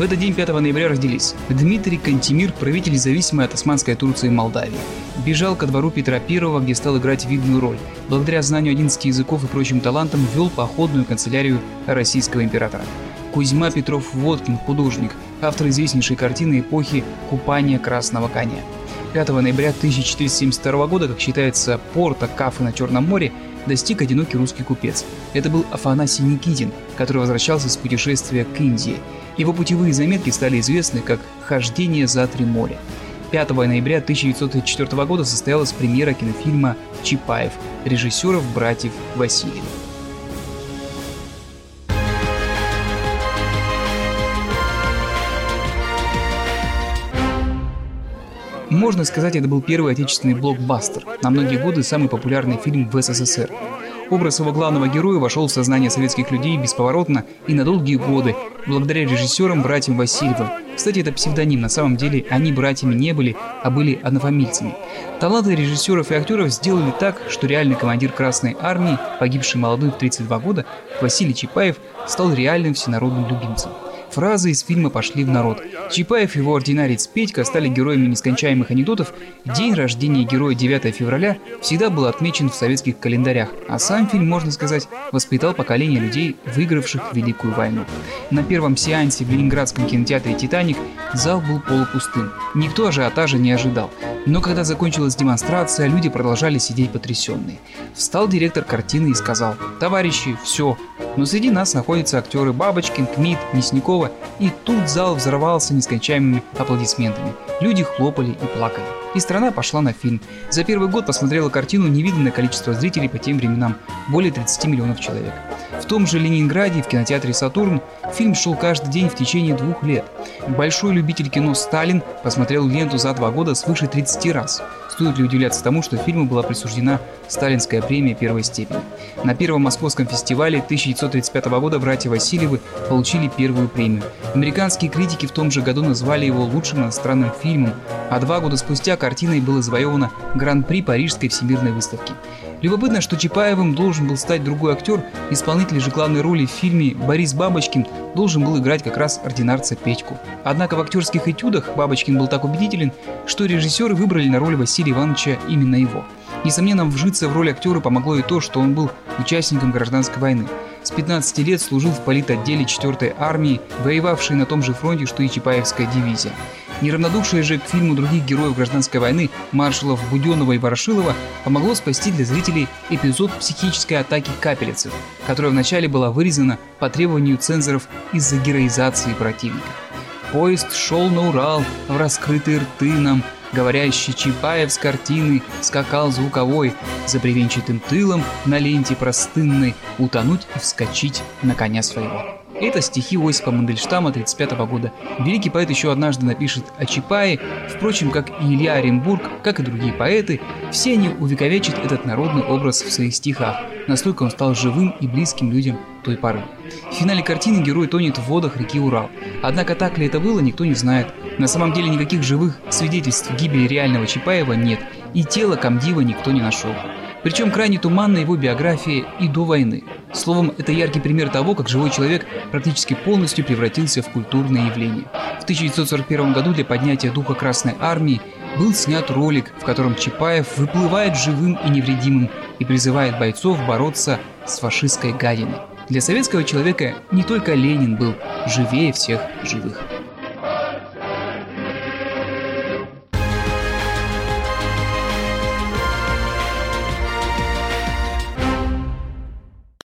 В этот день 5 ноября родились Дмитрий Кантемир, правитель независимой от Османской Турции Молдавии. Бежал ко двору Петра I, где стал играть видную роль. Благодаря знанию 11 языков и прочим талантам вел походную канцелярию российского императора. Кузьма Петров-Водкин, художник, автор известнейшей картины эпохи «Купание красного коня». 5 ноября 1472 года, как считается, порта Кафы на Черном море достиг одинокий русский купец. Это был Афанасий Никитин, который возвращался с путешествия к Индии. Его путевые заметки стали известны как «Хождение за 3 моря». 5 ноября 1904 года состоялась премьера кинофильма «Чапаев» режиссеров братьев Васильевых. Можно сказать, это был первый отечественный блокбастер, на многие годы самый популярный фильм в СССР. Образ его главного героя вошел в сознание советских людей бесповоротно и на долгие годы, благодаря режиссерам братьям Васильевым. Кстати, это псевдоним, на самом деле они братьями не были, а были однофамильцами. Таланты режиссеров и актеров сделали так, что реальный командир Красной Армии, погибший молодым в 32 года, Василий Чапаев, стал реальным всенародным любимцем. Фразы из фильма пошли в народ. Чапаев и его ординарец Петька стали героями нескончаемых анекдотов. День рождения героя 9 февраля всегда был отмечен в советских календарях, а сам фильм, можно сказать, воспитал поколение людей, выигравших Великую войну. На первом сеансе в ленинградском кинотеатре «Титаник» зал был полупустым. Никто ажиотажа не ожидал. Но когда закончилась демонстрация, люди продолжали сидеть потрясенные. Встал директор картины и сказал: «Товарищи, все». Но среди нас находятся актеры Бабочкин, Кмит, Мясникова, и тут зал взорвался нескончаемыми аплодисментами. Люди хлопали и плакали. И страна пошла на фильм. За первый год посмотрело картину невиданное количество зрителей по тем временам – более 30 миллионов человек. В том же Ленинграде, в кинотеатре «Сатурн», фильм шел каждый день в течение 2 лет. Большой любитель кино Сталин посмотрел ленту за 2 года свыше 30 раз. Стоит ли удивляться тому, что фильму была присуждена сталинская премия 1 степени. На первом московском фестивале 1935 года братья Васильевы получили первую премию. Американские критики в том же году назвали его лучшим иностранным фильмом, а 2 года спустя картиной было завоевано Гран-при Парижской всемирной выставки. Любопытно, что Чапаевым должен был стать другой актер, исполнитель же главной роли в фильме Борис Бабочкин должен был играть как раз ординарца Петьку. Однако в актерских этюдах Бабочкин был так убедителен, что режиссеры выбрали на роль Василия Ивановича именно его. Несомненно, вжиться в роль актера помогло и то, что он был участником гражданской войны. С 15 лет служил в политотделе 4-й армии, воевавшей на том же фронте, что и Чапаевская дивизия. Неравнодушие же к фильму других героев гражданской войны, маршалов Буденова и Ворошилова, помогло спасти для зрителей эпизод психической атаки капелевцев, которая вначале была вырезана по требованию цензоров из-за героизации противника. Поезд шел на Урал, в раскрытые рты нам, говорящий Чапаев с картины скакал звуковой, за бревенчатым тылом на ленте простынной утонуть и вскочить на коня своего. Это стихи Осипа Мандельштама 1935 года. Великий поэт еще однажды напишет о Чапае, впрочем, как и Илья Оренбург, как и другие поэты, все они увековечат этот народный образ в своих стихах, настолько он стал живым и близким людям той поры. В финале картины герой тонет в водах реки Урал. Однако так ли это было, никто не знает. На самом деле никаких живых свидетельств гибели реального Чапаева нет, и тело комдива никто не нашел. Причем крайне туманна его биография и до войны. Словом, это яркий пример того, как живой человек практически полностью превратился в культурное явление. В 1941 году для поднятия духа Красной Армии был снят ролик, в котором Чапаев выплывает живым и невредимым и призывает бойцов бороться с фашистской гадиной. Для советского человека не только Ленин был живее всех живых.